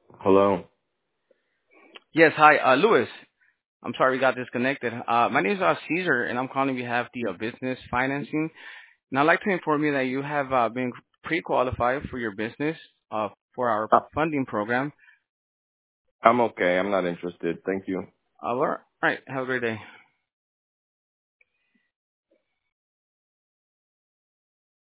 Hello. Yes, hi, Louis. I'm sorry we got disconnected. My name is Caesar, and I'm calling on behalf of the business financing. And I'd like to inform you that you have been pre-qualified for your business for our Uh, funding program. I'm okay. I'm not interested. Thank you. All right, have a great day.